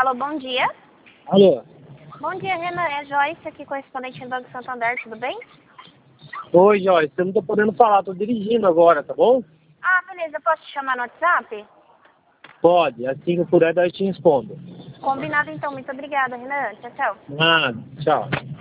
Alô, bom dia. Alô? Bom dia, Renan. É Joyce aqui, correspondente em Banco Santander, tudo bem? Oi, Joyce. Eu não tô podendo falar, tô dirigindo agora, tá bom? Ah, beleza. Posso te chamar no WhatsApp? Pode. Assim que eu puder, daí eu te respondo. Combinado, então. Muito obrigada, Renan. Tchau, tchau. Nada. Tchau.